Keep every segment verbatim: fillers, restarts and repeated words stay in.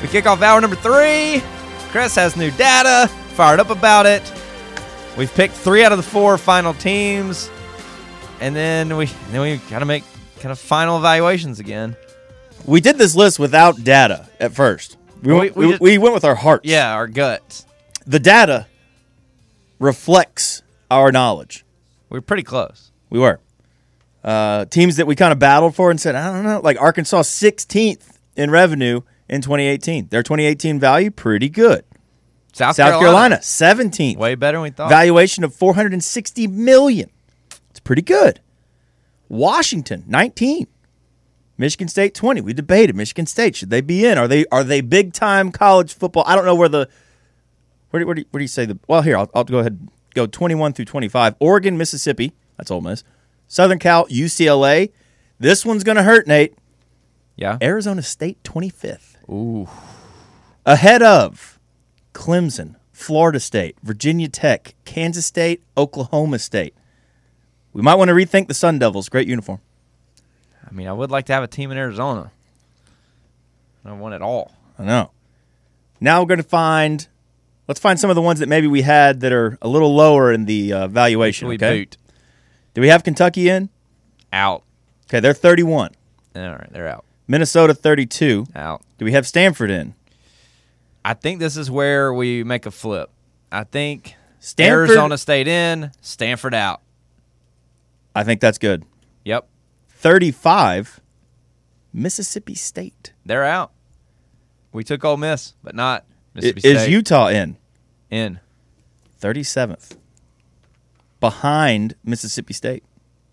We kick off hour number three. Chris has new data, fired up about it. We've picked three out of the four final teams, and then we then we got to make kind of final evaluations again. We did this list without data at first. We, We- went, we we, just- we went with our hearts. Yeah, our guts. The data reflects our knowledge. We were pretty close. We were. Uh, teams that we kind of battled for and said, I don't know, like Arkansas sixteenth in revenue in twenty eighteen. Their twenty eighteen value, pretty good. South, South Carolina, Carolina, seventeenth. way better than we thought. Valuation of four hundred sixty million dollars. It's pretty good. Washington, nineteen. Michigan State, twenty. We debated Michigan State. Should they be in? Are they are they big-time college football? I don't know where the where do, where do, you- where do you say the – well, here, I'll, I'll go ahead and go twenty-one through twenty-five. Oregon, Mississippi. That's Ole Miss. Southern Cal, U C L A. This one's going to hurt, Nate. Yeah. Arizona State, twenty-fifth. Ooh. Ahead of Clemson, Florida State, Virginia Tech, Kansas State, Oklahoma State. We might want to rethink the Sun Devils. Great uniform. I mean, I would like to have a team in Arizona. I don't want it all. I know. Now we're going to find – let's find some of the ones that maybe we had that are a little lower in the uh, valuation. We okay? boot. Do we have Kentucky in? Out. Okay, they're thirty-one. All right, they're out. Minnesota, thirty-two. Out. Do we have Stanford in? I think this is where we make a flip. I think Stanford, Arizona State in, Stanford out. I think that's good. Yep, thirty-five, Mississippi State. they're out. We took Ole Miss, but not I- Mississippi Is State. Utah in? in? thirty-seventh. Behind Mississippi State.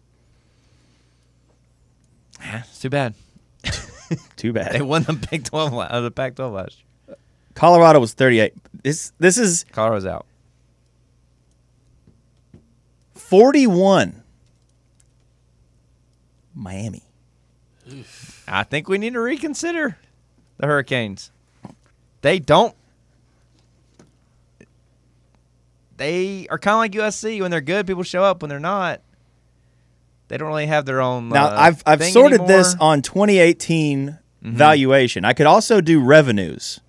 It's too bad. Too bad. They won the Big twelve, la- uh, the Pac twelve last year. Colorado was thirty-eight. This this is Colorado's out. forty-one. Miami. I think we need to reconsider the Hurricanes. They don't. They are kind of like U S C. When they're good, people show up. When they're not, they don't really have their own. Now uh, I've I've thing sorted anymore. this on twenty eighteen Mm-hmm. valuation. I could also do revenues.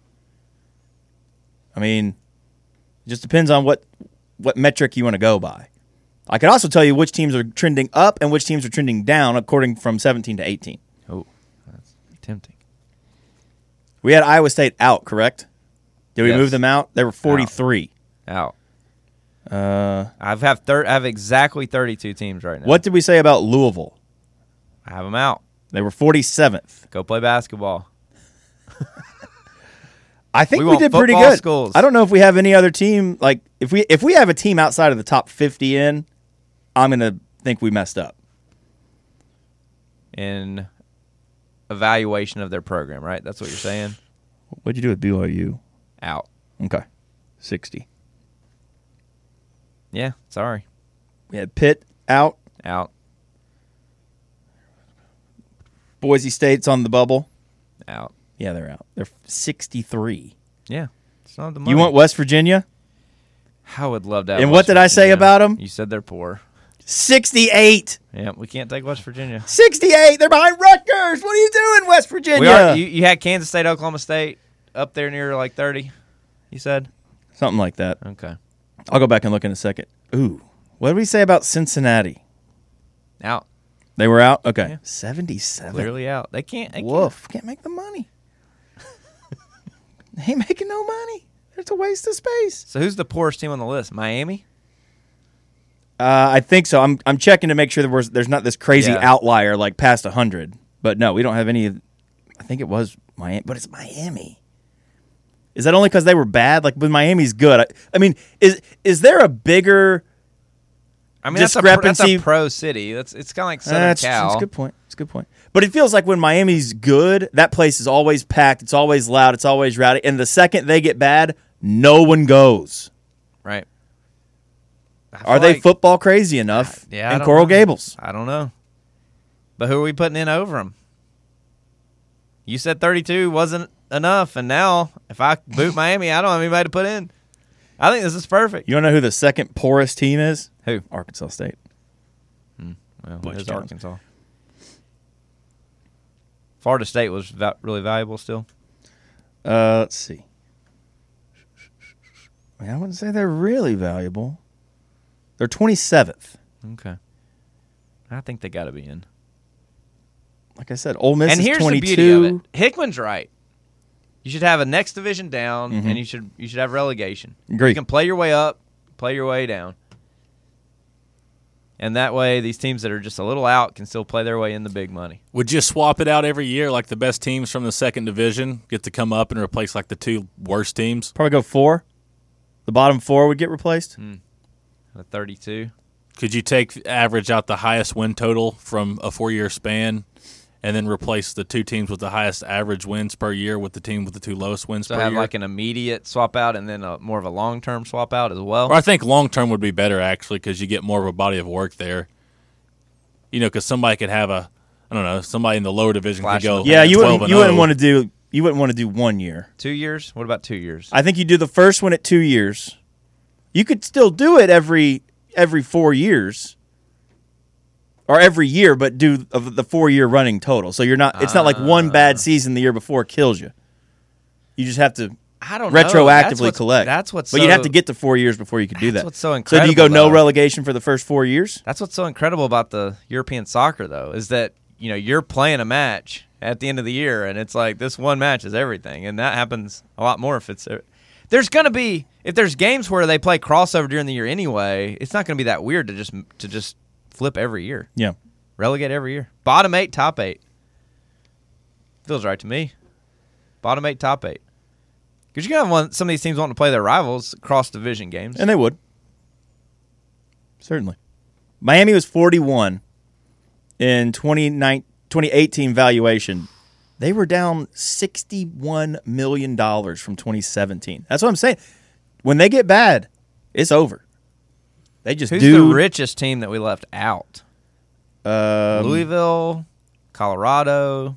I mean, it just depends on what what metric you want to go by. I could also tell you which teams are trending up and which teams are trending down according from seventeen to eighteen. Oh, that's tempting. We had Iowa State out, correct? Did we Yes. move them out? They were forty-three. Out. Uh, I've have thir- I have exactly thirty-two teams right now. what did we say about Louisville? I have them out. They were forty-seventh. Go play basketball. I think We we, want did pretty football good. schools. I don't know if we have any other team like if we if we have a team outside of the top fifty in, I'm gonna think we messed up. In evaluation of their program, right? That's what you're saying? What'd you do with B Y U? Out. Okay, sixty. Yeah, sorry. We had Pitt out. Out. Boise State's on the bubble. Out. Yeah, they're out. They're sixty-three. Yeah. It's not the money. You want West Virginia? I would love to have And West what did I say Virginia. about 'em? You said they're poor. sixty-eight. Yeah, we can't take West Virginia. sixty-eight. They're behind Rutgers. What are you doing, West Virginia? We are, you, you had Kansas State, Oklahoma State up there near like thirty, you said? Something like that. Okay. I'll go back and look in a second. Ooh. What did we say about Cincinnati? Out. They were out? Okay. Yeah. seventy-seven. Clearly out. They can't. They Woof. Can't make the money. They ain't making no money. It's a waste of space. So who's the poorest team on the list? Miami? Uh, I think so. I'm I'm checking to make sure there was, there's not this crazy Yeah. outlier like past one hundred. But no, we don't have any. of- I think it was Miami, but it's Miami. Is that only because they were bad? Like, when Miami's good. I, I mean, is is there a bigger? I mean, that's a, pro, that's Discrepancy. a pro city. That's It's kind of like Southern That's, Cal. that's a good point. That's a good point. But it feels like when Miami's good, that place is always packed. It's always loud. It's always rowdy. And the second they get bad, no one goes. Right. I Are feel they like- football crazy enough Yeah, I in don't Coral know. Gables? I don't know. But who are we putting in over them? You said thirty-two wasn't enough, and now if I boot Miami, I don't have anybody to put in. I think this is perfect. You want to know who the second poorest team is? Who? Arkansas State. Well, Butch there's Jones. Arkansas. Florida State was va- really valuable still. Uh, let's see. I, mean, I wouldn't say they're really valuable. They're twenty-seventh. Okay. I think they got to be in. Like I said, Ole Miss and is here's twenty-two. the beauty of it. Hickman's right. You should have a next division down, Mhm. and you should you should have relegation. Agreed. You can play your way up, play your way down. And that way, these teams that are just a little out can still play their way in the big money. Would you swap it out every year, like the best teams from the second division get to come up and replace like the two worst teams? Probably go four. The bottom four would get replaced. Mm. A thirty-two. Could you take average out the highest win total from a four-year span and then replace the two teams with the highest average wins per year with the team with the two lowest wins So per have year? like an immediate swap out and then a, more of a long-term swap out as well. Or I think long-term would be better, actually, because you get more of a body of work there. You know, because somebody could have a, I don't know, somebody in the lower division Flash could go in the Yeah, you twelve wouldn't. and You wouldn't oh. want to do. You wouldn't want to do one year. Two years? What about two years? I think you do the first one at two years. You could still do it every every four years, or every year, but do of the four year running total. So you're not. It's not like one bad season the year before kills you. You just have to I don't know. That's retroactively what's- collect. That's what's But so, you'd have to get to four years before you could do That's that. what's so So incredible. do you go no though. relegation for the first four years? That's what's so incredible about the European soccer, though, is that you know you're playing a match at the end of the year, and it's like this one match is everything, and that happens a lot more if it's. There's gonna be if there's games where they play crossover during the year anyway. It's not gonna be that weird to just to just flip every year, Yeah. relegate every year. Bottom eight, top eight. Feels right to me. Bottom eight, top eight. Because you're gonna have some of these teams wanting to play their rivals cross division games. And they would. Certainly. Miami was forty-one in twenty eighteen valuation. They were down sixty-one million dollars from twenty seventeen. That's what I'm saying. When they get bad, it's over. They just Who's do. the richest team that we left out? um, Louisville, Colorado,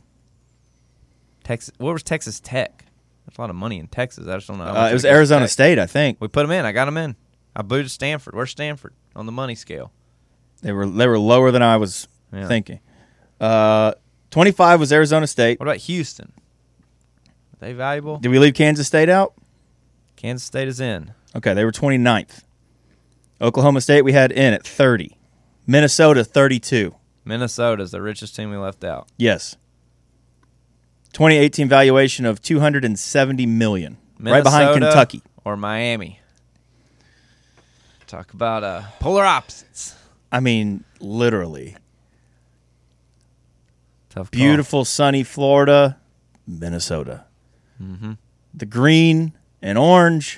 Texas. What was Texas Tech? There's a lot of money in Texas. I just don't know. how uh, much it was it goes Arizona Tech. State, I think. We put them in. I got them in. I booted Stanford. Where's Stanford on the money scale? They were they were lower than I was Yeah. thinking. Uh, twenty-five was Arizona State. What about Houston? Are they valuable? Did we leave Kansas State out? Kansas State is in. Okay, they were twenty-ninth. Oklahoma State we had in at thirty. Minnesota thirty-two. Minnesota's the richest team we left out. Yes. twenty eighteen valuation of two hundred seventy million dollars. Right behind Minnesota Kentucky. or Miami. Talk about uh, polar opposites. I mean, literally. Tough call. Beautiful sunny Florida, Minnesota. Mm-hmm. The green and orange,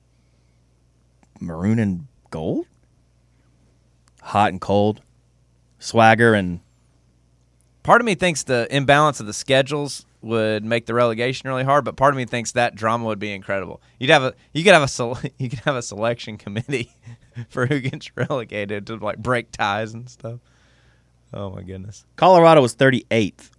maroon and gold. Hot and cold. Swagger and Part of me thinks the imbalance of the schedules would make the relegation really hard, but part of me thinks that drama would be incredible. You'd have a you could have a sele- you could have a selection committee for who gets relegated to like break ties and stuff. Oh my goodness! Colorado was thirty-eighth.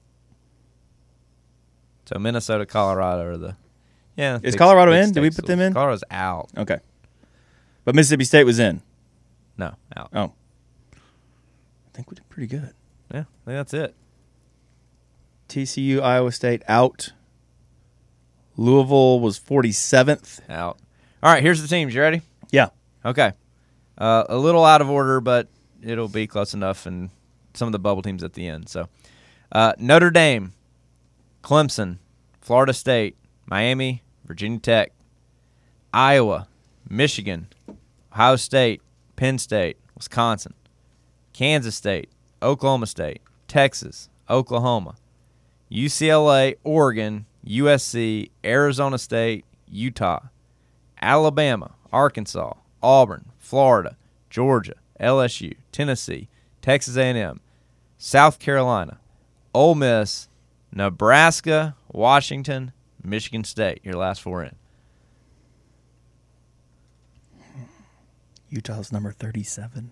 So Minnesota, Colorado are the yeah. Is big- Colorado big in? Did we state put them schools. in? Colorado's out. Okay. But Mississippi State was in. No, out. Oh. I think we did pretty good. Yeah, I think that's it. T C U, Iowa State out. Louisville was forty-seventh. Out. All right, here's the teams. You ready? Yeah. Okay. Uh, a little out of order, but it'll be close enough, and some of the bubble teams at the end. So, uh, Notre Dame, Clemson, Florida State, Miami, Virginia Tech, Iowa, Michigan, Ohio State, Penn State, Wisconsin, Kansas State, Oklahoma State, Texas, Oklahoma, U C L A, Oregon, U S C, Arizona State, Utah, Alabama, Arkansas, Auburn, Florida, Georgia, L S U, Tennessee, Texas A and M, South Carolina, Ole Miss, Nebraska, Washington, Michigan State. Your last four in. Utah's number thirty-seven.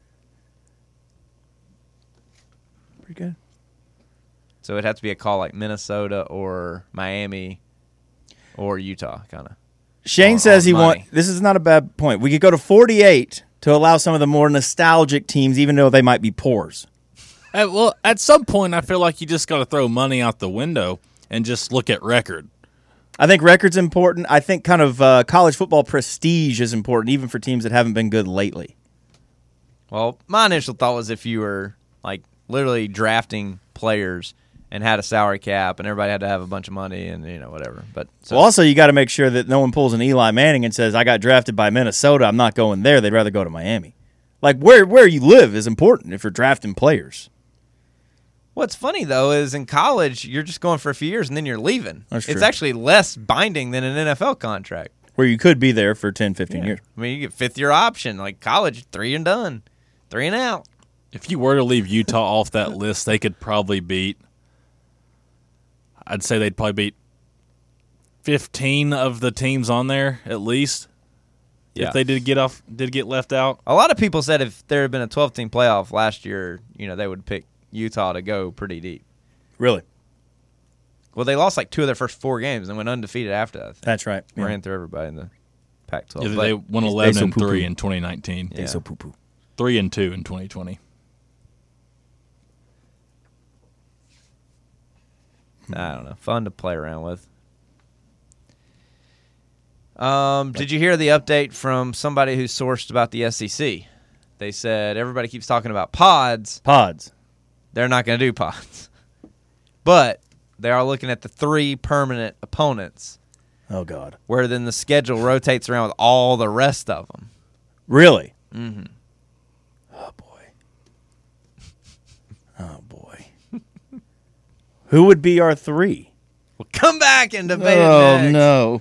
Pretty good. So it'd have to be a call like Minnesota or Miami or Utah, kind of. Shane On- says on he money. want. This is not a bad point. We could go to forty-eight to allow some of the more nostalgic teams, even though they might be poors. Uh, well, at some point, I feel like you just got to throw money out the window and just look at record. I think record's important. I think kind of uh, college football prestige is important, even for teams that haven't been good lately. Well, my initial thought was if you were like literally drafting players and had a salary cap and everybody had to have a bunch of money and you know whatever. But so. Well, also you got to make sure that no one pulls an Eli Manning and says, "I got drafted by Minnesota. I'm not going there. They'd rather go to Miami." Like where where you live is important if you're drafting players. What's funny, though, is in college, you're just going for a few years and then you're leaving. That's it's true. actually less binding than an N F L contract. Where you could be there for ten, fifteen Yeah. years. I mean, you get fifth-year option. Like college, three and done. Three and out. If you were to leave Utah off that list, they could probably beat, I'd say they'd probably beat fifteen of the teams on there at least. Yeah. If they did get off, did get left out. A lot of people said if there had been a twelve-team playoff last year, you know, they would pick Utah to go pretty deep. Really? Well, they lost like two of their first four games and went undefeated after that. I think. That's right. Yeah. Ran through everybody in the Pac twelve. Yeah, But- they won they eleven so and three poo-poo. in twenty nineteen. Yeah. So poo-poo. Three and two in twenty twenty. I don't know. Fun to play around with. Um, did you hear the update from somebody who sourced about the S E C? They said everybody keeps talking about pods. Pods. They're not going to do pods. But they are looking at the three permanent opponents, Oh, God. where then the schedule rotates around with all the rest of them. Really? Mm-hmm. Oh, boy. Oh, boy. Who would be our three? We'll come back and debate Oh, it next. no.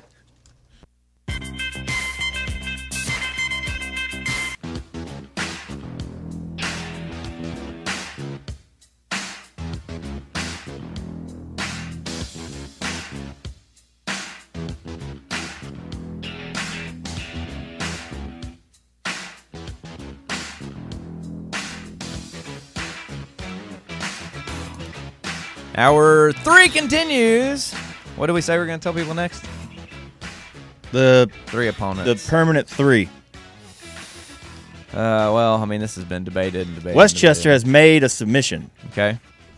Our three continues. What do we say we're going to tell people next? The Three the opponents. permanent three. uh, well, I mean, this has been debated and debated. and Westchester debated. has made a submission. Okay.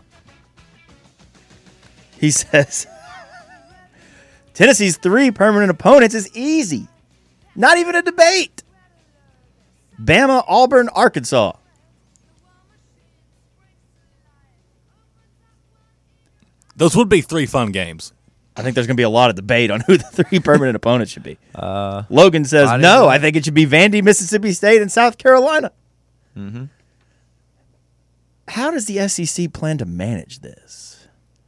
He says Tennessee's three permanent opponents is easy. Not even a debate. Bama, Auburn, Arkansas. Those would be three fun games. I think there's going to be a lot of debate on who the three permanent opponents should be. Uh, Logan says, I didn't no, know. I think it should be Vandy, Mississippi State, and South Carolina. mhm. How does the S E C plan to manage this?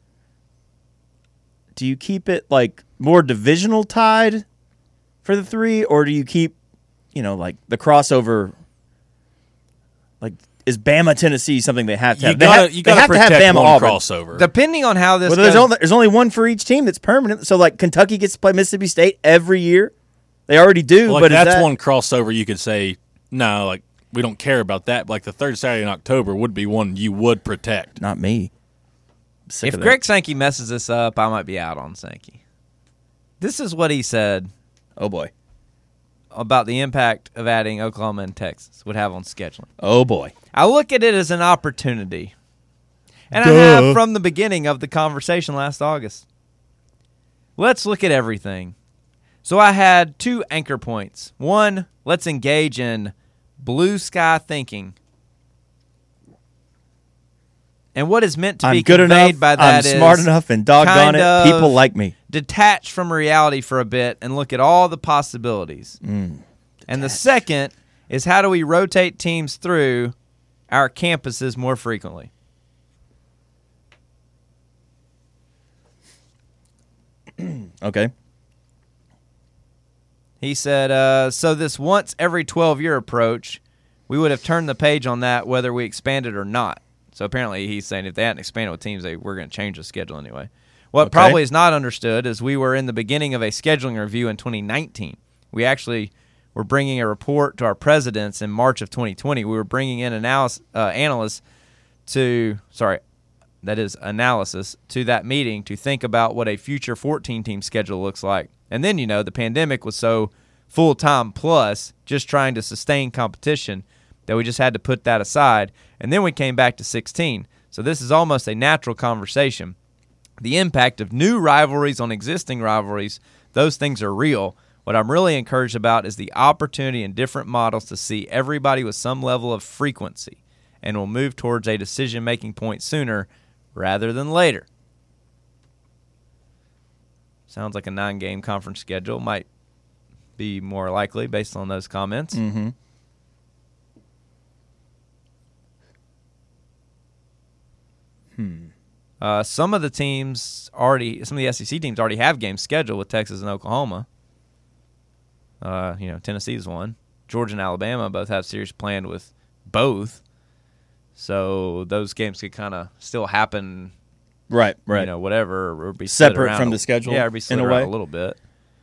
Do you keep it like more divisional tied for the three, or do you keep, you know, like the crossover? Like, is Bama Tennessee something they have to You have? They gotta, have, you they gotta have to have protect Bama one Auburn. crossover. Depending on how this Well, there's goes, only there's only one for each team that's permanent. So like Kentucky gets to play Mississippi State every year. They already do, Well, like but is that's that, one crossover you could say, no, like we don't care about that. But like the third Saturday in October would be one you would protect. not me. I'm sick if of that. Greg Sankey messes this up, I might be out on Sankey. This is what he said Oh boy. about the impact of adding Oklahoma and Texas would have on scheduling. Oh boy. I look at it as an opportunity. And I Duh. have from the beginning of the conversation last August. Let's look at everything. So I had two anchor points. One, let's engage in blue sky thinking. And what is meant to I'm be good conveyed enough. by that is I'm smart enough, and doggone kind it, of people like me. detach from reality for a bit and look at all the possibilities. Mm, and the second is how do we rotate teams through our campuses more frequently? Okay. He said, uh, so this once every twelve-year approach, we would have turned the page on that whether we expanded or not. So apparently he's saying if they hadn't expanded with teams, they were going to change the schedule anyway. What Okay. probably is not understood is we were in the beginning of a scheduling review in twenty nineteen. We actually were bringing a report to our presidents in March of twenty twenty. We were bringing in analysis, uh, analysts to, sorry, that is analysis, to that meeting to think about what a future fourteen-team schedule looks like. And then, you know, the pandemic was so full-time plus just trying to sustain competition that we just had to put that aside. And then we came back to sixteen. So this is almost a natural conversation. The impact of new rivalries on existing rivalries, those things are real. What I'm really encouraged about is the opportunity in different models to see everybody with some level of frequency, and will move towards a decision-making point sooner rather than later. Sounds like a nine-game conference schedule might be more likely based on those comments. Mm-hmm. Hmm. Uh, some of the teams already, some of the S E C teams already have games scheduled with Texas and Oklahoma. Uh, you know, Tennessee's one. Georgia and Alabama both have series planned with both. So those games could kind of still happen, Right, right. you know, whatever, or be split Separate around from a- the schedule, Yeah, or be split in a around way? a little bit.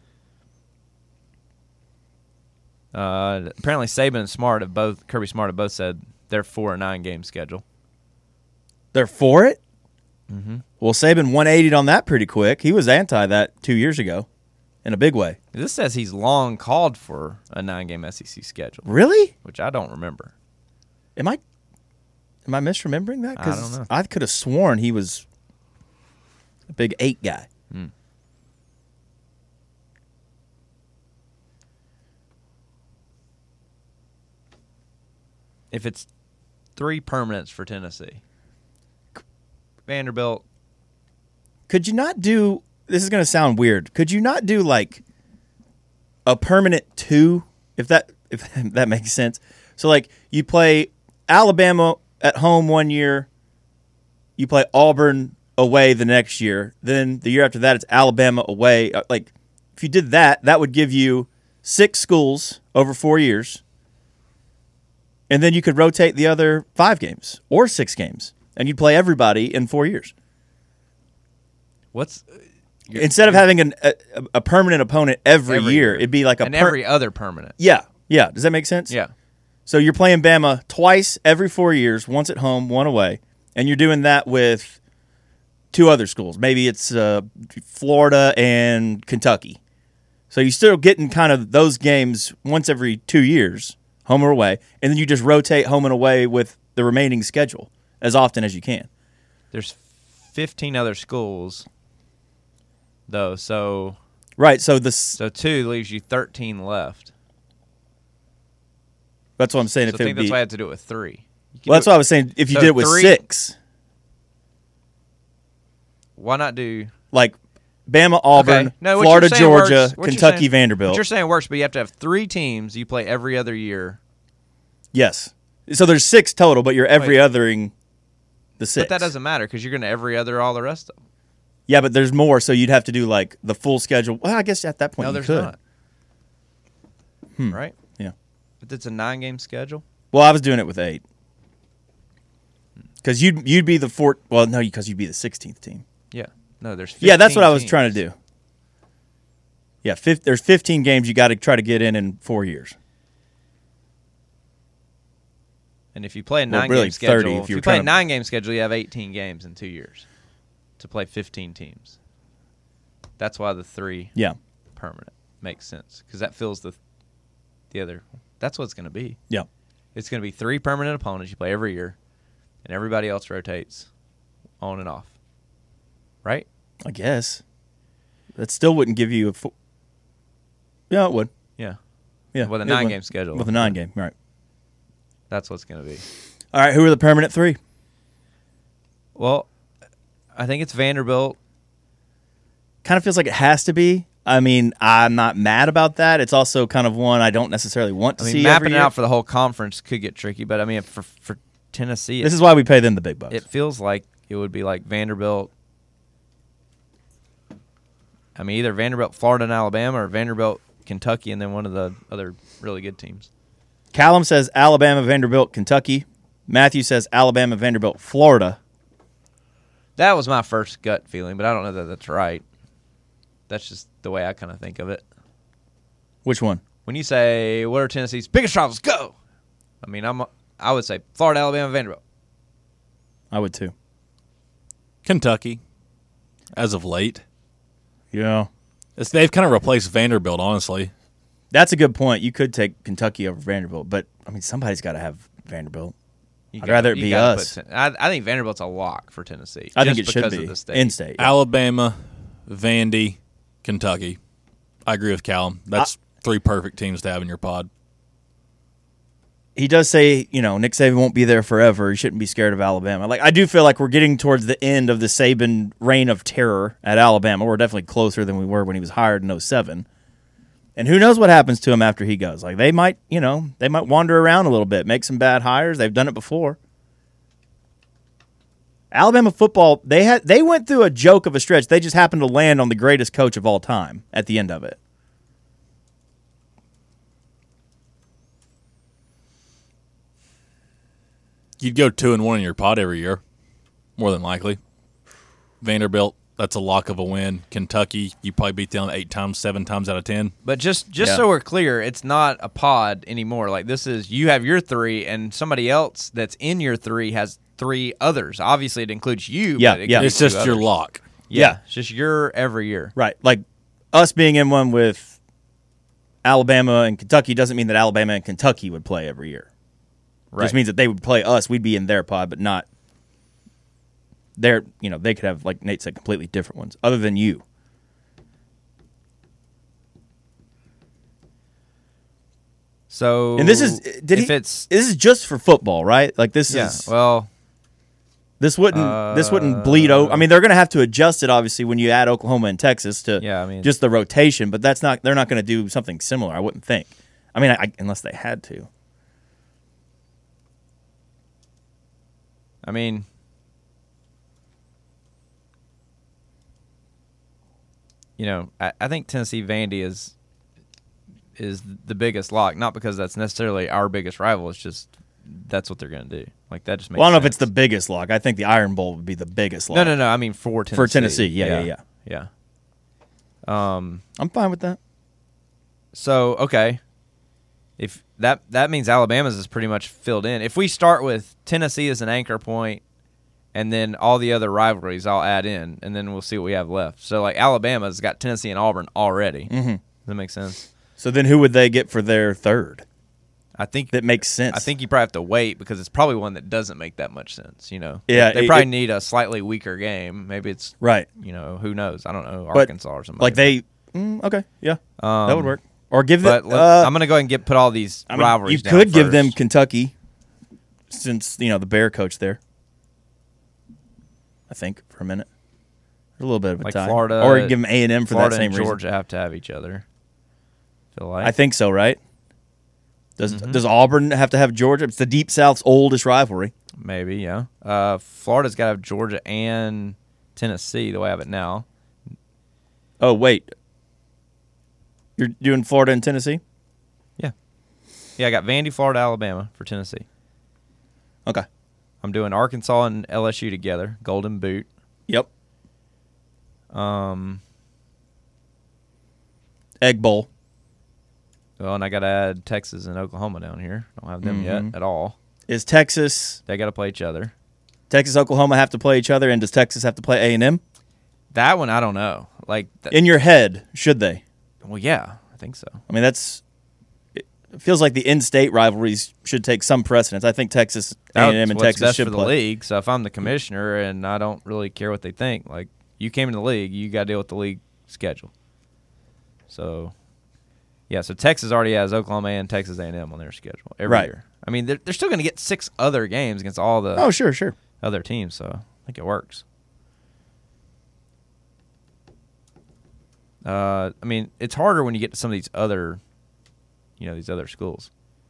Uh, apparently, Saban and Smart have both, Kirby Smart have both said they're for a nine-game schedule. They're for it? Mm-hmm. Well, Saban one eightied on that pretty quick. He was anti that two years ago in a big way. This says he's long called for a nine-game S E C schedule, Really? which I don't remember. Am I am I misremembering that? I don't know. I could have sworn he was a big eight guy. Hmm. If it's three permanents for Tennessee, Vanderbilt, Could you not do this is going to sound weird. Could you not do like a permanent two if that if that makes sense? So like you play Alabama at home one year, you play Auburn away the next year, then the year after that it's Alabama away. Uh, Like if you did that, that would give you six schools over four years. And then you could rotate the other five games or six games, and you'd play everybody in four years. what's Instead of having an, a, a permanent opponent every, Every year, year. it'd be like a and per- every other permanent? yeah, yeah. Does that make sense? Yeah. So you're playing Bama twice every four years, once at home, one away, and you're doing that with two other schools. Maybe it's uh, Florida and Kentucky. So you're still getting kind of those games once every two years, home or away, and then you just rotate home and away with the remaining schedule as often as you can. There's fifteen other schools, though, so Right. So this so two leaves you thirteen left. that's what I'm saying. So if I it think would that's be, why I had to do it with three. You can well, do that's it- what I was saying. If you So did it with three- six, Why not do like Bama, Auburn, Okay. No, what Florida, you're saying Georgia, works. What you're Kentucky, saying- Vanderbilt. What you're saying works, but you have to have three teams you play every other year. Yes. So there's six total, but you're every Wait. othering the six. But that doesn't matter because you're going to every other all the rest of them. Yeah, but there's more, so you'd have to do like the full schedule. Well, I guess at that point No, you there's could. not. Hmm. Right? Yeah. But it's a nine-game schedule. Well, I was doing it with eight. Because you'd you'd be the fourth. Well, no, because you'd be the sixteenth team. Yeah. No, there's Yeah, that's what I was teams. trying to do. Yeah, fif- there's fifteen games you got to try to get in in four years. And if you play a Well, nine-game really schedule, thirty if if you you were play a trying to- nine-game schedule, you have eighteen games in two years to play fifteen teams. That's why the three Yeah, permanent makes sense because that fills the the other. That's what it's going to be. yeah. It's going to be three permanent opponents you play every year, and everybody else rotates on and off. Right? I guess that still wouldn't give you a. Fo- yeah, it would. Yeah. Yeah, With a it nine-game would. schedule. With a nine game, right? That's what's going to be. All right, who are the permanent three? Well, I think it's Vanderbilt. Kind of feels like it has to be. I mean, I'm not mad about that. It's also kind of one I don't necessarily want to I mean, see mapping every it year. out for the whole conference could get tricky, but I mean, for for Tennessee, it, This is why we pay them the big bucks. it feels like it would be like Vanderbilt. I mean, either Vanderbilt, Florida, and Alabama, or Vanderbilt, Kentucky, and then one of the other really good teams. Callum says Alabama, Vanderbilt, Kentucky. Matthew says Alabama, Vanderbilt, Florida. That was my first gut feeling, but I don't know that that's right. That's just the way I kind of think of it. Which one? When you say, what are Tennessee's biggest rivals? Go! I mean, I'm, I would say Florida, Alabama, Vanderbilt. I would too. Kentucky, as of late. Yeah. It's, they've kind of replaced Vanderbilt, honestly. That's a good point. You could take Kentucky over Vanderbilt, but I mean, somebody's got to have Vanderbilt. You I'd gotta- rather it you be gotta us. put Ten- I, I think Vanderbilt's a lock for Tennessee. I think just it should because be of the state. in-state. Yeah. Alabama, Vandy, Kentucky. I agree with Callum. That's three perfect teams to have in your pod. He does say, you know, Nick Saban won't be there forever. You shouldn't be scared of Alabama. Like I do feel like we're getting towards the end of the Saban reign of terror at Alabama. We're definitely closer than we were when he was hired in oh seven. And who knows what happens to him after he goes. Like they might, you know, they might wander around a little bit, make some bad hires. They've done it before. Alabama football, they had they went through a joke of a stretch. They just happened to land on the greatest coach of all time at the end of it. You'd go two and one in your pod every year, more than likely. Vanderbilt, that's a lock of a win. Kentucky, you probably beat them eight times, seven times out of ten. But just just Yeah. so we're clear, it's not a pod anymore. Like this is you have your three, and somebody else that's in your three has three others. Obviously, it includes you. Yeah, but it yeah. could be It's just two your others. lock. Yeah, Yeah. it's just your every year. Right. Like us being in one with Alabama and Kentucky doesn't mean that Alabama and Kentucky would play every year. Right. Just means that they would play us. We'd be in their pod, but not their, you know, they could have, like Nate said, completely different ones other than you. So And this is, did if he, it's this is just for football, right? Like this yeah. is, Well, this wouldn't, this wouldn't bleed over. I mean, they're going to have to adjust it, obviously, when you add Oklahoma and Texas to Yeah, I mean- just the rotation, but that's not, they're not going to do something similar, I wouldn't think. I mean, I, unless they had to. I mean, you know, I, I think Tennessee Vandy is is the biggest lock, not because that's necessarily our biggest rival. It's just that's what they're going to do. Like that just makes. Well, I don't know if sense. it's the biggest lock. I think the Iron Bowl would be the biggest lock. No, no, no. I mean for Tennessee. For Tennessee, yeah, yeah, yeah, yeah. Um. I'm fine with that. So okay, if that that means Alabama's is pretty much filled in. If we start with Tennessee as an anchor point, and then all the other rivalries, I'll add in, and then we'll see what we have left. So like Alabama's got Tennessee and Auburn already. Mm-hmm. Does that make sense? So then who would they get for their third? I think That makes sense. I think you probably have to wait because it's probably one that doesn't make that much sense. You know, Yeah, they it- probably it- need a slightly weaker game. Maybe it's right. you know who knows. I don't know But, Arkansas or something Like they, mm, okay, yeah, Um, that would work. Or give them. But let- uh, I'm gonna go ahead and get put all these I mean, rivalries. you down could give them first. Kentucky, since you know the Bear coach there. I think for a minute, a little bit of a Like tie. Florida, or you give them A and M for Florida that same and reason. Georgia have to have each other. Feel like I think so, right? Does Mm-hmm. Does Auburn have to have Georgia? It's the Deep South's oldest rivalry. maybe yeah. Uh, Florida's got to have Georgia and Tennessee the way I have it now. Oh wait, you're doing Florida and Tennessee? Yeah, yeah. I got Vandy, Florida, Alabama for Tennessee. Okay. I'm doing Arkansas and L S U together. Golden Boot. Yep. Um. Egg Bowl. Well, and I got to add Texas and Oklahoma down here. Don't have them Mhm. yet at all. Is Texas They got to play each other. Texas Oklahoma have to play each other, and does Texas have to play A and M? That one I don't know. Like, th- In your head, should they? well, yeah, I think so. I mean, that's. It feels like the in-state rivalries should take some precedence. I think Texas, A That's and M, and what's Texas best should for the play. league. So if I'm the commissioner and I don't really care what they think, like you came in the league, you got to deal with the league schedule. So, yeah. So Texas already has Oklahoma and Texas A and M on their schedule every Right. year. I mean, they're they're still going to get six other games against all the Oh, sure, sure. other teams. So I think it works. Uh, I mean, it's harder when you get to some of these other, you know, these other schools.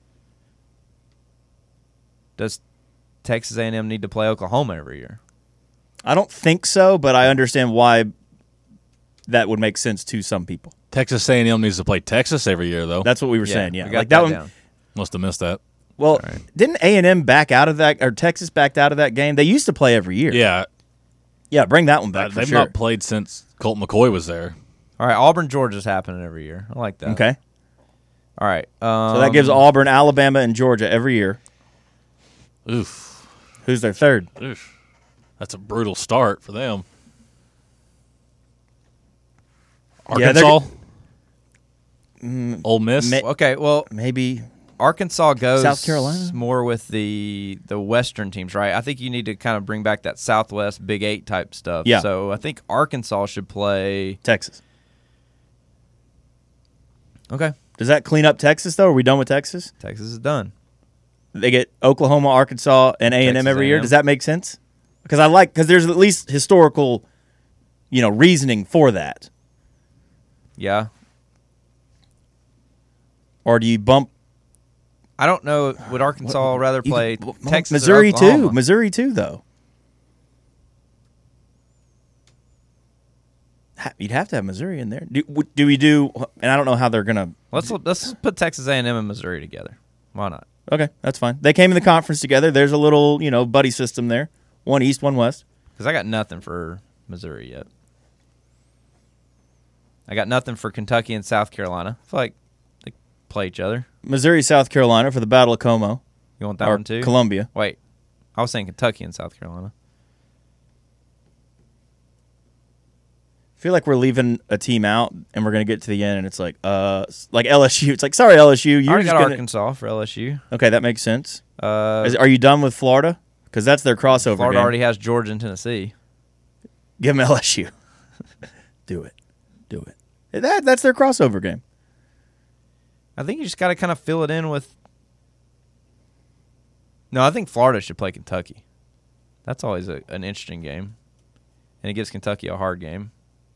Does Texas A and M need to play Oklahoma every year? I don't think so, but I understand why that would make sense to some people. Texas A and M needs to play Texas every year, though. That's what we were Yeah, saying. Yeah, we got like that, that one. down. Must have missed that. Well, didn't A and M back out of that, or Texas backed out of that game? They used to play every year. Yeah, yeah. Bring that one back. uh, for they've sure. not played since Colt McCoy was there. All right, Auburn, Georgia's happening every year. I like that. Okay, All right. Um, so that gives Auburn, Alabama, and Georgia every year. Oof, Who's their third? oof. That's a brutal start for them. Yeah, they're Arkansas, Ole Miss. Ma- Okay. Well, Maybe Arkansas goes South Carolina? more with the the Western teams, right? I think you need to kind of bring back that Southwest Big Eight type stuff. Yeah. So I think Arkansas should play. Texas. Okay. Does that clean up Texas, though? Are we done with Texas? Texas is done. They get Oklahoma, Arkansas, and A and M Texas every A year. and M. Does that make sense? Because I like because there's at least historical, you know, reasoning for that. Yeah. Or do you bump I don't know. Would Arkansas rather you play could- Texas Missouri or Oklahoma? too? Missouri too, though. Ha- You'd have to have Missouri in there. Do, w- do we do? And I don't know how they're gonna. Let's let's put Texas A and M and Missouri together. Why not? Okay, that's fine. They came in the conference together. There's a little, you know, buddy system there. One East, one West. Because I got nothing for Missouri yet. I got nothing for Kentucky and South Carolina. I feel like they play each other. Missouri, South Carolina for the Battle of Como. You want that or one too? Columbia. Wait, I was saying Kentucky and South Carolina. I feel like we're leaving a team out, and we're gonna get to the end, and it's like, uh, like L S U. It's like, sorry, L S U. I You're already just got gonna... Arkansas for L S U. Okay, that makes sense. Uh, Is, are you done with Florida? Because that's their crossover Florida game. already has Georgia and Tennessee. Give them L S U. Do it. Do it. That that's their crossover game. I think you just got to kind of fill it in with. No, I think Florida should play Kentucky. That's always a, an interesting game, and it gives Kentucky a hard game.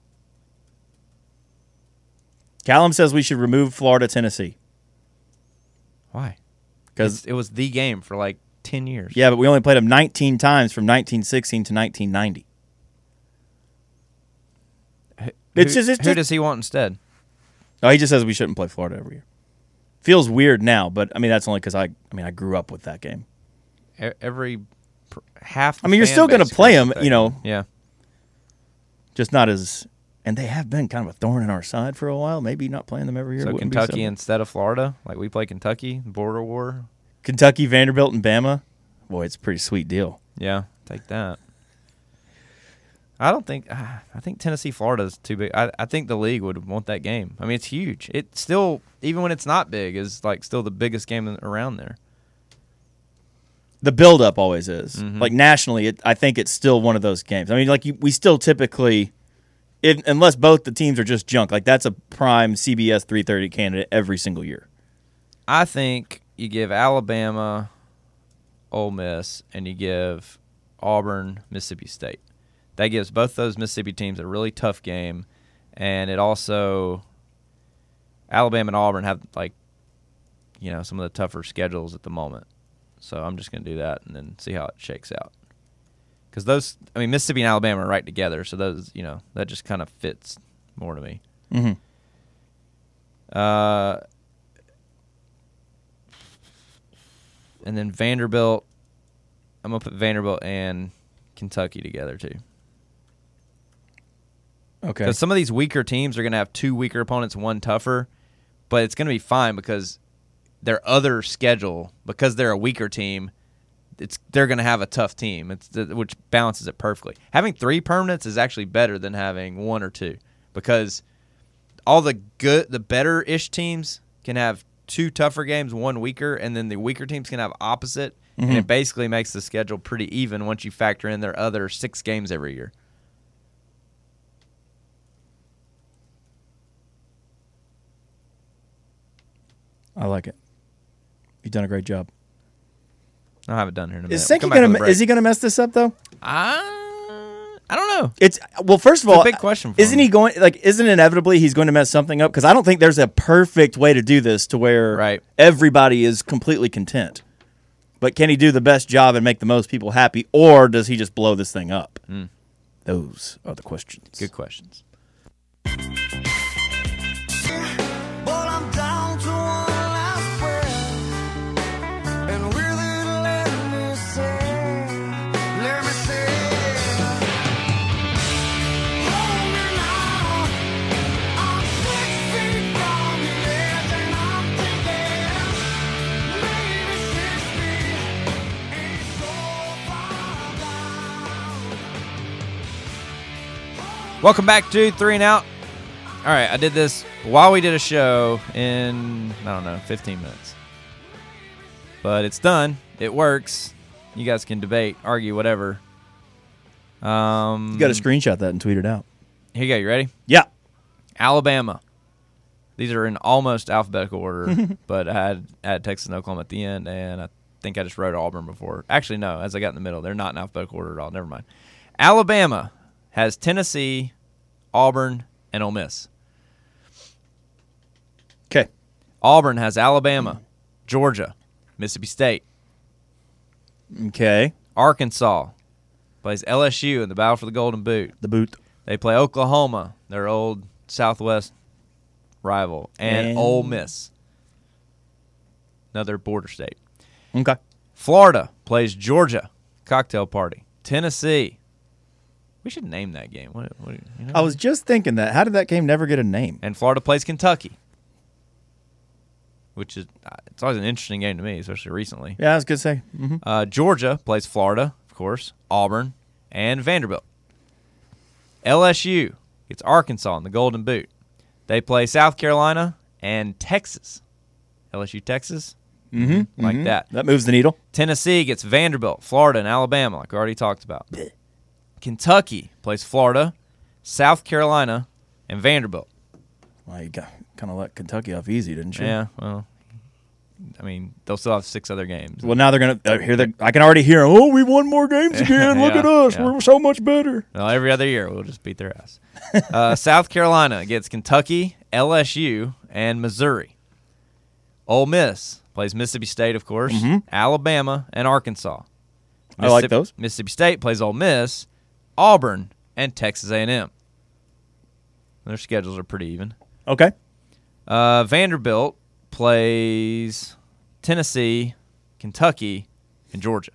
Callum says we should remove Florida, Tennessee. Why? Because it was the game for like ten years. yeah, but we only played them nineteen times from nineteen sixteen to nineteen ninety. Who, It's just- it's who just- does he want instead? Oh, he just says we shouldn't play Florida every year. Feels weird now, but I mean that's only because I I mean I grew up with that game. E- Every pr- half. The I mean, you're fan still gonna base play goes 'em, with that you know. game. Yeah. Just not as, and they have been kind of a thorn in our side for a while. Maybe not playing them every year. So wouldn't be Kentucky something. instead of Florida, like we play Kentucky, border war. Kentucky, Vanderbilt, and Bama. Boy, it's a pretty sweet deal. Yeah, take that. I don't think. Uh, I think Tennessee, Florida is too big. I, I think the league would want that game. I mean, it's huge. It still, even when it's not big, is like still the biggest game in- around there. The build-up always is. Mhm. Like nationally, it, I think it's still one of those games. I mean, like you, we still typically, if, unless both the teams are just junk, like that's a prime C B S three thirty candidate every single year. I think you give Alabama, Ole Miss, and you give Auburn, Mississippi State. That gives both those Mississippi teams a really tough game, and it also Alabama and Auburn have like, you know, some of the tougher schedules at the moment. So I'm just going to do that and then see how it shakes out. Because those, I mean, Mississippi and Alabama are right together, so those, you know, that just kind of fits more to me. Mm-hmm. Uh, and then Vanderbilt, I'm going to put Vanderbilt and Kentucky together too. Okay. Because some of these weaker teams are going to have two weaker opponents, one tougher, but it's going to be fine because their other schedule, because they're a weaker team, it's they're going to have a tough team, it's the, which balances it perfectly. Having three permanents is actually better than having one or two because all the good, the better-ish teams can have two tougher games, one weaker, and then the weaker teams can have opposite, Mm-hmm. and it basically makes the schedule pretty even once you factor in their other six games every year. I like it. You've done a great job. I'll have it done here in a minute. Is We'll Sankey come back with a gonna? break. Is he gonna mess this up though? Uh, I don't know. It's well. First of It's a all, big question for isn't him. he going? Like, isn't inevitably he's going to mess something up? Because I don't think there's a perfect way to do this to where Right. everybody is completely content. But can he do the best job and make the most people happy, or does he just blow this thing up? Mm. Those are the questions. Good questions. But I'm down to one last breath, and with it, let me say, let me say, hold me now. I'm six feet from the edge, and I'm thinking maybe six feet ain't so far down. Welcome back to Three and Out. All right, I did this while we did a show in, I don't know, fifteen minutes. but it's done. It works. You guys can debate, argue, whatever. Um, You got to screenshot that and tweet it out. Here you go. You ready? Yeah. Alabama. These are in almost alphabetical order, but I had, I had Texas and Oklahoma at the end, and I think I just wrote Auburn before. Actually, no, as I got in the middle. They're not in alphabetical order at all. Never mind. Alabama has Tennessee, Auburn, and Ole Miss. Okay. Auburn has Alabama, Georgia, Mississippi State. Okay. Arkansas plays L S U in the battle for the Golden Boot. The boot. They play Oklahoma, their old Southwest rival, and, And- Ole Miss, another border state. Okay. Florida plays Georgia, cocktail party. Tennessee. We should name that game. What, what, you know? I was just thinking that. How did that game never get a name? And Florida plays Kentucky, which is uh, it's always an interesting game to me, especially recently. Yeah, I was going to say. Mm-hmm. Uh, Georgia plays Florida, of course, Auburn, and Vanderbilt. L S U gets Arkansas in the Golden Boot. They play South Carolina and Texas. L S U, Texas, Mm-hmm. like that. That moves the needle. Tennessee gets Vanderbilt, Florida, and Alabama, like we already talked about. Kentucky plays Florida, South Carolina, and Vanderbilt. Well, you got kind of let Kentucky off easy, didn't you? Yeah, well, I mean, they'll still have six other games. Well, now they're gonna uh, hear the. I can already hear. Oh, we won more games again. Look Yeah, at us. yeah. We're so much better. Well, every other year, we'll just beat their ass. uh, South Carolina gets Kentucky, L S U, and Missouri. Ole Miss plays Mississippi State, of course, Alabama, and Arkansas. Mm-hmm. I like those. Mississippi State plays Ole Miss, Auburn, and Texas A and M. Their schedules are pretty even. Okay. Uh, Vanderbilt plays Tennessee, Kentucky, and Georgia.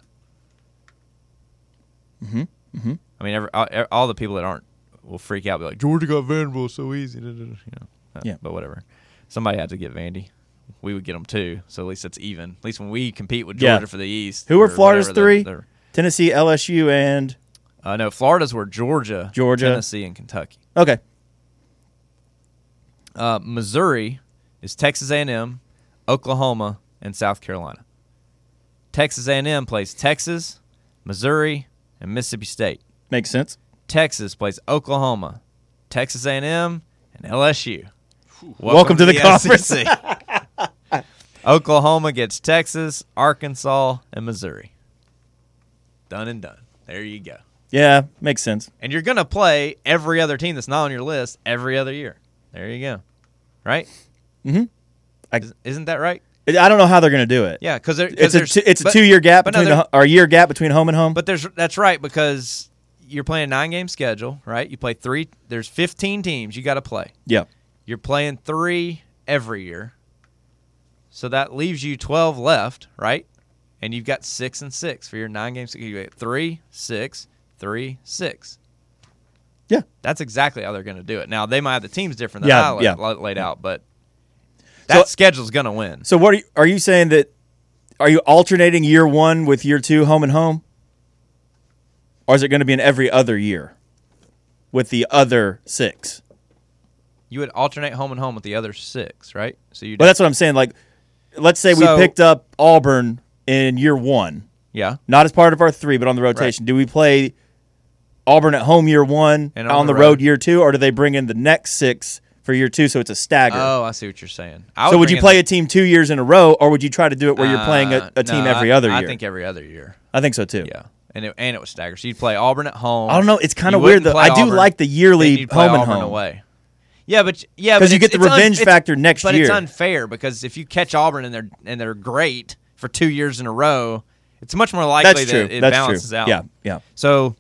Mm-hmm. Mm-hmm. I mean, every, all, all the people that aren't will freak out, be like, Georgia got Vanderbilt so easy. You know, Uh, Yeah. But whatever. Somebody had to get Vandy. We would get them too, so at least it's even. At least when we compete with Yeah. Georgia for the East. Who were or Florida's whatever, three? they're- they're- Tennessee, L S U, and Uh, no, Florida's were Georgia, Georgia. Tennessee, and Kentucky. okay. Uh, Missouri is Texas A and M, Oklahoma, and South Carolina. Texas A and M plays Texas, Missouri, and Mississippi State. Makes sense. Texas plays Oklahoma, Texas A and M, and L S U. Welcome to the conference. S E C. Oklahoma gets Texas, Arkansas, and Missouri. Done and done. There you go. Yeah, makes sense. And you're going to play every other team that's not on your list every other year. There you go. Right? Mm-hmm. I, Is- Isn't that right? I don't know how they're going to do it. Yeah, because It's a there's two, it's a but- two year gap but no, between there- the, or a year gap between home and home. But there's that's right, because you're playing a nine game schedule, right? You play three. There's fifteen teams you got to play. yeah, You're playing three every year, so that leaves you twelve left, right? And you've got six and six for your nine games. You get three, six, three, six. yeah. That's exactly how they're going to do it. Now they might have the teams different than Yeah, I la- yeah. la- laid out, but that So- schedule's going to win. So what are you, are you saying that? Are you alternating year one with year two, home and home, or is it going to be in every other year with the other six? You would alternate home and home with the other six, right? So you. Well, that's what I'm saying. Like, let's say So- we picked up Auburn in year one, yeah. not as part of our three, but on the rotation. Do we play Auburn at home year one, And on, on the the road. road. year two, or do they bring in the next six for year two, so it's a stagger? Oh, I see what you're saying. I so would bring you in play the- a team two years in a row, or would you try to do it where you're playing a, Uh, a team no, every I- other year? I think every other year. I think so too. Yeah, and it, and it was staggered. So you'd play Auburn at home. I don't know. It's kind You of weird wouldn't though. play I do Auburn, like the yearly then you'd play home and Auburn home away. Yeah, but yeah, 'Cause but you get it's- the it's un- revenge it's- factor next but year. it's unfair because if you catch Auburn and they're and they're great for two years in a row, it's much more likely That's true. that it That's balances true. out. Yeah, yeah. So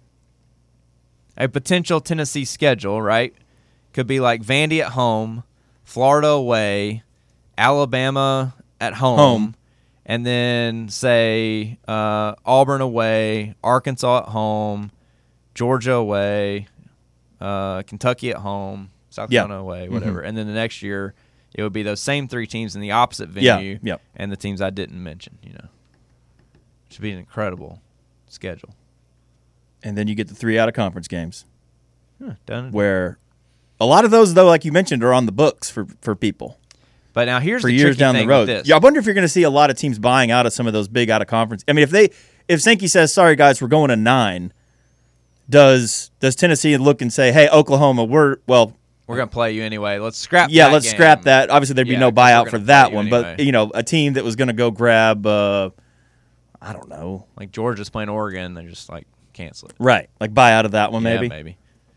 a potential Tennessee schedule, right, could be like Vandy at home, Florida away, Alabama at home, Home. and then say uh, Auburn away, Arkansas at home, Georgia away, uh, Kentucky at home, South Yeah. Carolina away, whatever. And then the next year, it would be those same three teams in the opposite Yeah, venue, yeah. and the teams I didn't mention. You know, should be an incredible schedule. And then you get the three out of conference games, Huh, done. where a lot of those, though, like you mentioned, are on the books for, for people. But now here's for the years tricky down the thing road. with this. Yeah, I wonder if you're going to see a lot of teams buying out of some of those big out of conference. I mean, if they if Sankey says, "Sorry guys, we're going to nine," does does Tennessee look and say, "Hey, Oklahoma, we're well, We're gonna play you anyway. Let's scrap. yeah, that let's game. scrap that." Obviously, there'd be Yeah, no 'cause we're buyout gonna for play that you one, anyway. but you know, a team that was going to go grab, uh, I don't know, Like Georgia's playing Oregon, they're just like cancel it. right? Like buy out of that one, Yeah, maybe. maybe.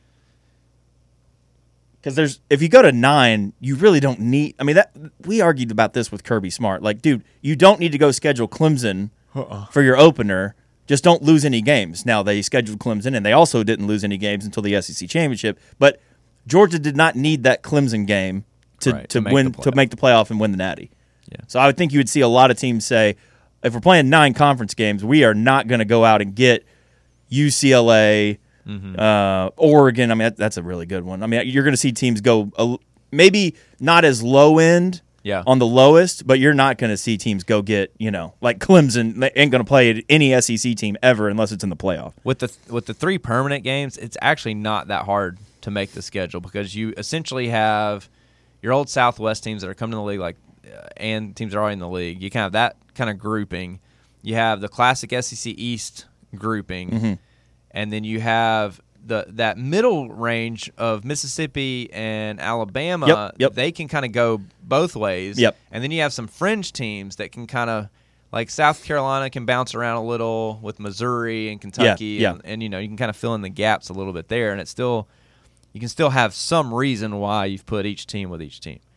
Because there's if you go to nine, you really don't need. I mean, that we argued about this with Kirby Smart. Like, dude, you don't need to go schedule Clemson Uh-uh. for your opener. Just don't lose any games. Now they scheduled Clemson, and they also didn't lose any games until the S E C championship. But Georgia did not need that Clemson game to Right, to, to make win the to playoff. make the playoff and win the Natty. Yeah. So I would think you would see a lot of teams say, if we're playing nine conference games, we are not going to go out and get U C L A. Mm-hmm. Uh, Oregon, I mean, that, that's a really good one. I mean, you're going to see teams go a, maybe not as low end Yeah. on the lowest, but you're not going to see teams go get, you know, like Clemson they ain't going to play any S E C team ever unless it's in the playoff. With the with the three permanent games, it's actually not that hard to make the schedule because you essentially have your old Southwest teams that are coming to the league, like uh, and teams that are already in the league. You kind of have that kind of grouping. You have the classic S E C East grouping, Mm-hmm. and then you have the that middle range of Mississippi and Alabama. Yep, yep. They can kind of go both ways. Yep. And then you have some fringe teams that can kind of like South Carolina can bounce around a little with Missouri and Kentucky, yeah. And, and you know you can kind of fill in the gaps a little bit there, and it's still you can still have some reason why you've put each team with each team.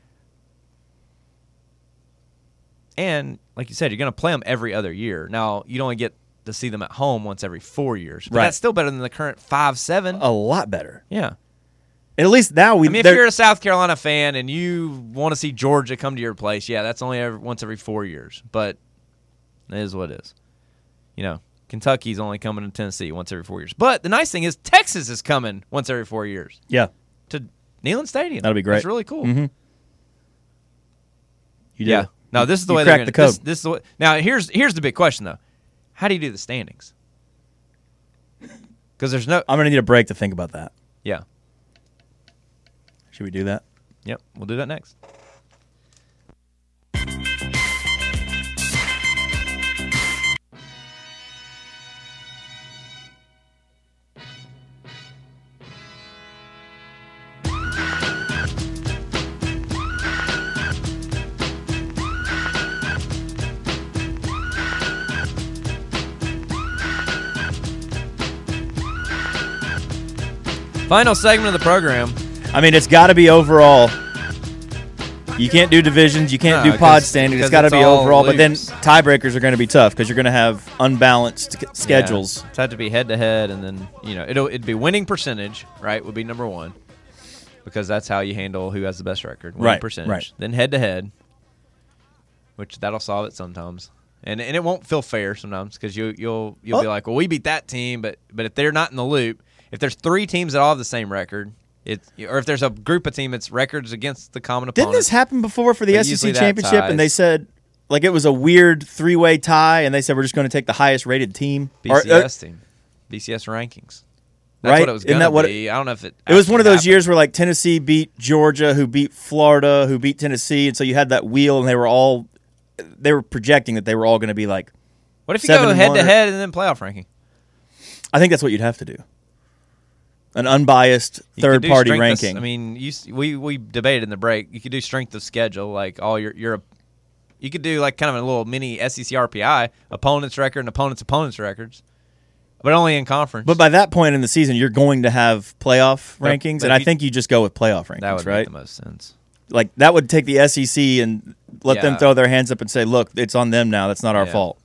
And like you said, you're going to play them every other year. Now you only get to see them at home once every four years, but Right. that's still better than the current five seven. A lot better. Yeah. And at least now we. I mean, if they're- you're a South Carolina fan and you want to see Georgia come to your place, yeah, that's only every, once every four years. But it is what it is. You know, Kentucky's only coming to Tennessee once every four years. But the nice thing is Texas is coming once every four years yeah, to Neyland Stadium. That'll be great. It's really cool. Mhm. you did Yeah. it. No, this is the You way they're cracked going the to. code. This, this is the way, now here's here's the big question though. How do you do the standings? Because there's no. I'm going to need a break to think about that. Yeah. Should we do that? Yep. We'll do that next. Final segment of the program. I mean, it's got to be overall. You can't do divisions. You can't No, do pod 'cause- standings. It's because got to it's be all overall. But then loops. tiebreakers are going to be tough because you're going to have unbalanced c- schedules. Yeah. It's had to be head to head, and then you know it'll it'd be winning percentage, right? Would be number one, because that's how you handle who has the best record. Winning Right, percentage. right. Then head to head, which that'll solve it sometimes, and and it won't feel fair sometimes because you you'll you'll be Oh. like, well, we beat that team, but but if they're not in the loop, if there's three teams that all have the same record, it's or if there's a group of team that's records against the common opponent. Didn't this happen before for the But S E usually C that championship? And they ties. said, like, it was a weird three way tie, and they said, we're just going to take the highest rated team. Or, B C S uh, team, B C S rankings. That's Right? what it was Isn't going to that what it- be. I don't know if it. it was one of actually those happened. years where, like, Tennessee beat Georgia, who beat Florida, who beat Tennessee. And so you had that wheel, and they were all, they were projecting that they were all going to be like, What if you seven go and head one to or- head and then playoff ranking? I think that's what you'd have to do. An unbiased You could third do party strength of- ranking. I mean, you s- we we debated in the break. You could do strength of schedule, like all your your. You could do like kind of a little mini S E C R P I, opponent's record and opponent's opponent's records, but only in conference. But by that point in the season, you're going to have playoff But- rankings, but and if I you- think you just go with playoff rankings, that would right? make the most sense. Like that would take the S E C and let them Yeah. throw their hands up and say, "Look, it's on them now. That's not our Yeah. fault."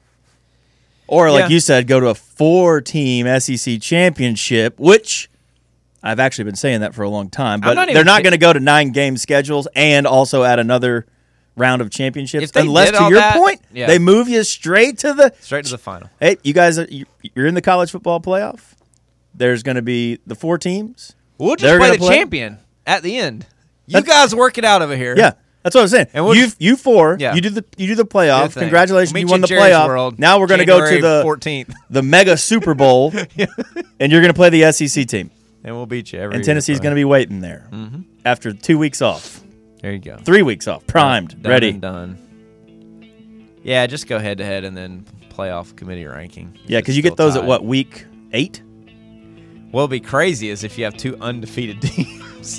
Or like Yeah. you said, go to a four-team S E C championship, which I've actually been saying that for a long time. But not even they're not ki- going to go to nine-game schedules and also add another round of championships If they unless, did to all your that, point, yeah. they move you straight to the Straight to the final. Hey, you guys, are, you- you're in the college football playoff. There's going to be the four teams. We'll just They're play gonna the play? champion at the end. You That's- guys work it out over here. Yeah, that's what I'm saying. And we'll you just- you four, Yeah. you do the you do the playoff. Do the thing. Congratulations, We'll you meet won in the Jerry's playoff. World, now we're going to go to January the fourteenth, the mega Super Bowl, and you're going to play the S E C team. and we'll beat you every. And Tennessee's going to be waiting there Mm-hmm. after two weeks off. There you go. Three weeks off, primed, Done ready. and done. Yeah, just go head to head and then playoff committee ranking. Yeah, because you Still get those tied. at what, week eight? What'll be crazy is if you have two undefeated teams.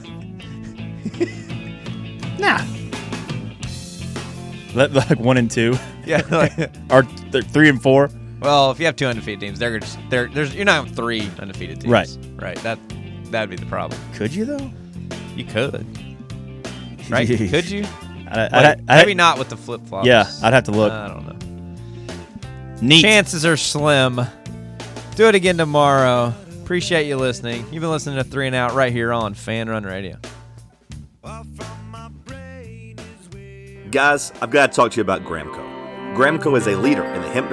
Nah. Let- Like one and two, yeah. Like, or th- three and four. well, if you have two undefeated teams, they're just they're there's you're not having three undefeated teams. Right. Right. That that'd be the problem. Could you though? You could. Right? Could you? I, I, Like, I, maybe not with the flip flops. Yeah, I'd have to look. I don't know. Neat. Chances are slim. Do it again tomorrow. Appreciate you listening. You've been listening to Three and Out right here on Fan Run Radio. Guys, I've got to talk to you about Gramco. Gramco is a leader in the hemp